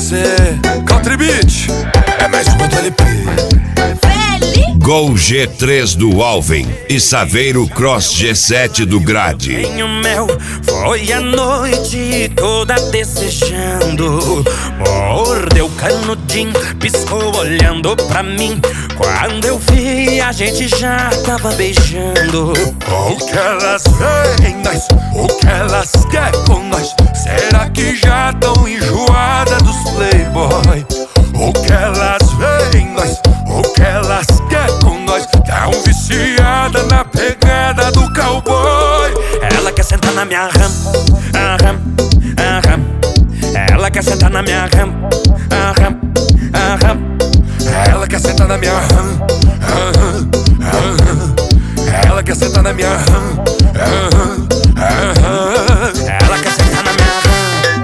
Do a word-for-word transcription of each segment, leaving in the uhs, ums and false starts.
você. Country Beach é mais uma do L P. Gol G três do Alvin e Saveiro Cross G sete do Grade. Em o mel foi a noite toda desejando. Mordeu canudinho, piscou olhando pra mim. Quando eu vi, a gente já tava beijando. O que elas veem em nós, o que elas querem com nós? Será que já tão enjoada dos playboy? O que elas veem em nós, o que elas querem com nós? Tão viciada na pegada do cowboy. Ela quer sentar na minha ram, aham, aham. Ela quer sentar na minha ram, aham, aham. Ela quer sentar na minha ram, aham, aham. Ela quer sentar na minha ram, aham, aham. Ela quer sentar na minha ram.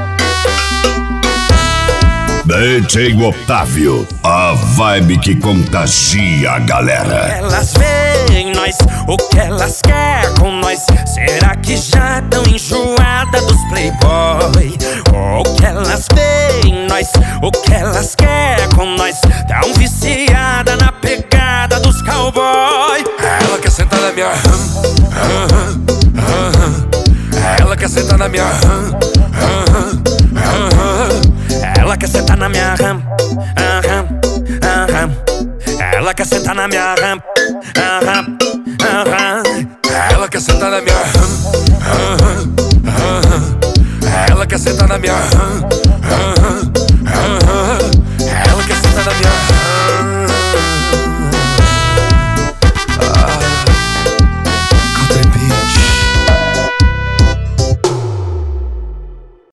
D J Otávio, a vibe que contagia a galera. Elas veem nós, o que elas querem com nós? Será que já tão enjoada dos playboy? O que elas veem nós, o que elas querem com nós? Tão viciada na pegada dos cowboy. Ela quer sentar na minha ram, aham, aham. Ela quer sentar na minha ram, aham, aham. Ela quer sentar na minha ram, aham, aham. Ela quer sentar na minha ram, aham, aham. Ela quer sentar na minha ram, aham, aham. Ela quer sentar na minha ram,